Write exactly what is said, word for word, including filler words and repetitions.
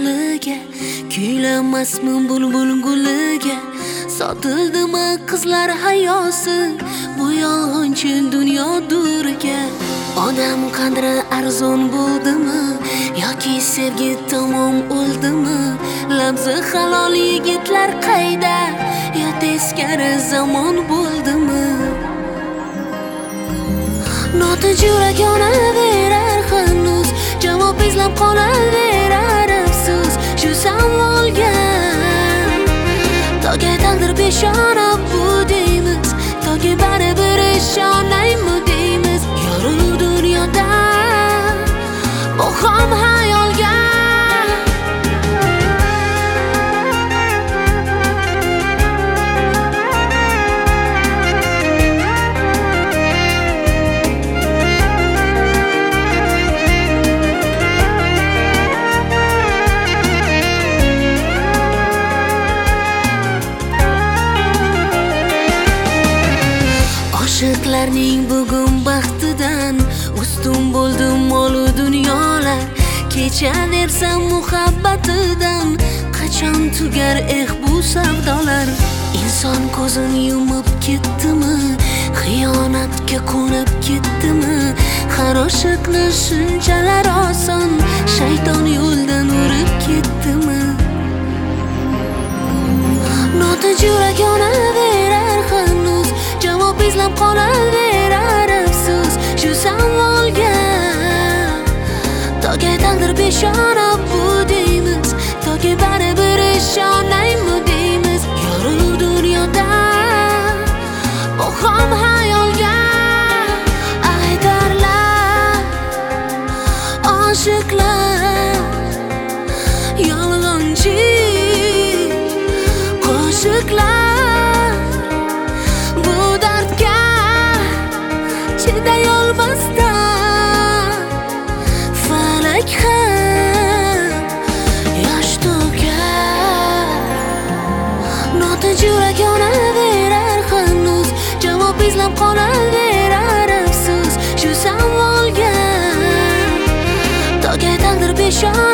yo'liga, kuylamasmi bulbul guliga. Sotildimi qizlar hayosi bu yolg'onchi dunyodurga. Odam qadri arzon bo'ldimi yoki sevgi tamom o'ldimi? Labzi halol yigitlar qayda, yo teskari zamon bo'ldimi? Notinch yurak yonaverar hanuz, javob izlab qolaverar afsus shu savolga. Toki taqdir peshona bu deymiz, toki baribir ishonaymi deymiz. Yorug' dunyoda bu ham hayolga. Oshiqlarning bugun baxtidan ustun bo'ldi molu dunyolar. Kechaversa muhabbatidan qachon tugar eh bu savdolar? Inson ko'zini yumib ketdimi, xiyonatga qo'nib ketdimi? Har oshiqni shunchalar oson shayton yo'ldan urib ketdimi? Notinch yurak yonaverar hanuz, javob izlab qolaverar afsus shu savolga. Toki taqdir peshona bu deymiz, toki baribir ishonaymi deymiz. Yorug' dunyoda bu ham hayolga. Aytarlar oshiqlar yolg'onchi qo'shiqlar. Bu dardga chidayolmasdan falak ham yosh to'kar. Notinch yurak yonaverar hanuz, javob izlab qolaverar afsus shu savolga. Toki taqdir peshona